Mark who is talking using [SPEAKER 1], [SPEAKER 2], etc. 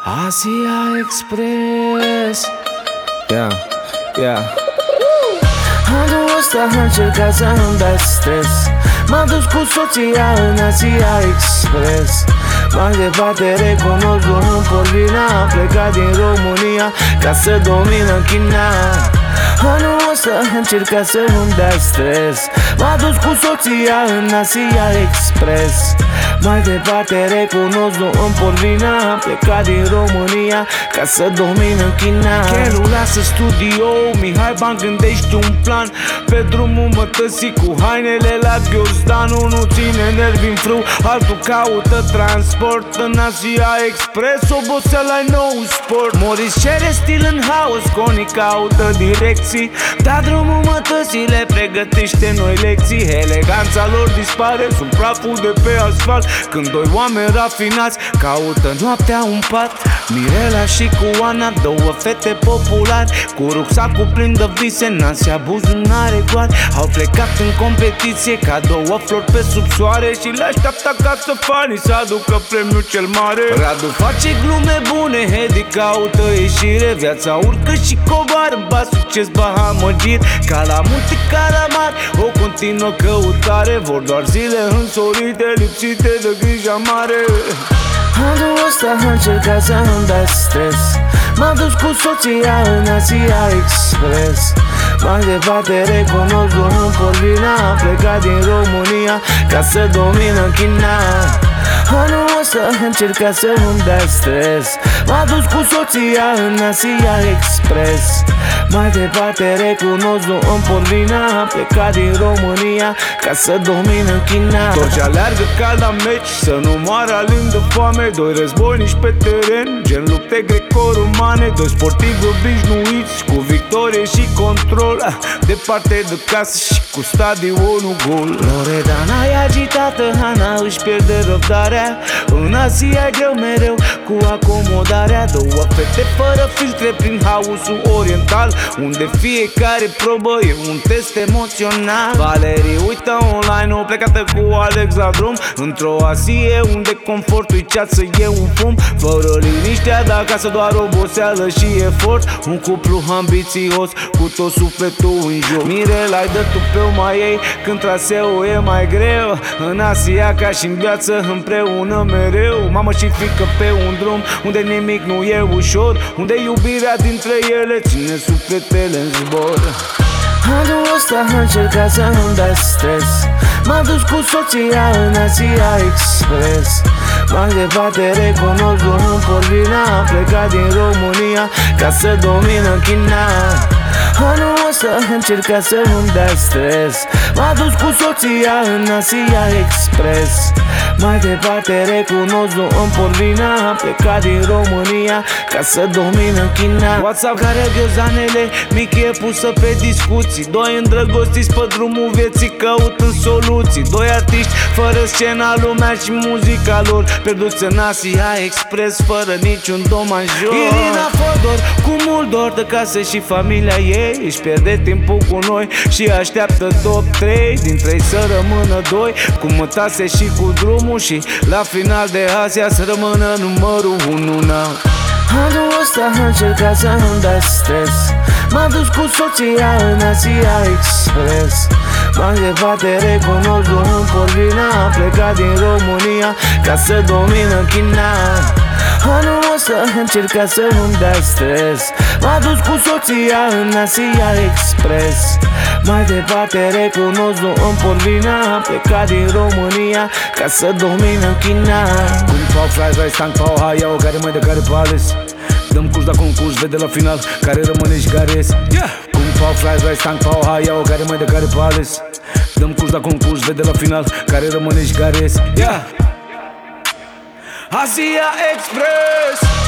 [SPEAKER 1] Asia Express. Anul ăsta am încercat să îmi dai stres. M-am dus cu soția în Asia Express. Mai departe recunosc drumul Porvina. Am plecat din România ca să domin în China. Anul ăsta am încercat să îmi dai stres. M-am dus cu soția în Asia Express. Mai departe recunosc în Porvina. Am plecat din România ca să domin în China. Chelul lasă studio, Mihai Ban gândește un plan. Pe drumul mătăsii cu hainele la ghiozdan. Unul ține nervi în frâu, altul caută transport. În Asia Express oboseala-i nou sport. Moris cere stil în haos, Conii caută direcții. Dar drumul mătăsii le pregătește noi lecții. Eleganța lor dispare sub praful de pe asfalt. Când doi oameni rafinați caută noaptea un pat. Mirela și cu Ana, două fete populari, cu rucsacul plin de vise, în Asia buzunare goale. Au plecat în competiție ca două flori pe sub soare și le așteaptă acasă fanii să aducă premiul cel mare. Radu face glume bune, Hedi caută ieșire. Viața urcă și coboară, ba succes, ba amăgiri. Ca la multe calamari, o continuă căutare. Vor doar zile însorite, lipsite de grija mare. Anul ăsta am încercat să îmi dai stres. M-am dus cu soția în Asia Express. Mai departe recunosc drumul Porvina. Am plecat din România ca să domin în China. Anul ăsta am încercat să îmi dai stres. M-am dus cu soția în Asia Express. Mai departe recunosc în Porvina. Am plecat din România ca să domin în China. Toți aleargă ca la meci, să nu moară alin de foame. Doi războinici pe teren, gen lupte greco-romane. Doi sportivi obișnuiți, cu victorie și control. Departe de casă și cu stadionul gol. Loredana e agitată, Hana își pierde răbdarea. În Asia e greu mereu cu acomodarea. Două fete fără filtre prin haosul oriental, unde fiecare probă e un test emoțional. Valerii uită online-o, plecată cu Alex la drum. Într-o Asie unde confortul-i ceață, e un fum. Fără liniștea de acasă, doar oboseală și efort. Un cuplu ambițios, cu tot sufletul în joc. Mirela-i dă tupeu mai ei când traseul e mai greu. În Asia ca și în viață împreună mereu. Mamă și fiică pe un drum unde nimic nu e ușor, unde iubirea dintre ele ține sufletele în zbor. Anul ăsta am încercat să îmi dai stres. M-am dus cu soția în Asia Express. Mai departe recunosc drumul Porvina. Am plecat din România ca să domin în China. Anul ăsta am încercat să îmi dai stres. M-am dus cu soția în Asia Express. Mai departe recunosc în Porvina. Am plecat din România ca să domin în China. WhatsApp care ghiozanele, Michi e pusă pe discuții. Doi îndrăgostiți pe drumul vieții căutând soluții. Doi artiști fără scena, lumea și muzica lor, pierduți în Asia Express fără niciun dom major. Irina Fodor cu mult dor de casă și familia ei își pierde timpul cu noi și așteaptă top 3 din 3 să rămână 2. Cu mătase și cu drumul și la final de Asia să rămână numărul 1. Anul ăsta am încercat să îmi dai stres. M-am dus cu soția în Asia Express. Mai departe recunosc în Porvina. Am plecat din România ca să domin în China. Anul ăsta am încercat să îmi dai stres. M-am dus cu soția în Asia Express. Mai departe recunosc în Porvina. Am plecat din România ca să domin în China.
[SPEAKER 2] Cum fac fries, rice, tank, pau, hai, o care mai de care pales. Dăm curs la concurs, vede la final care rămâne și care ies. Cum fac fries, rice, tank, pau, hai, o care mai de care pales. Dăm curs la concurs, vede la final care rămâne și care ies.
[SPEAKER 1] Asia Express.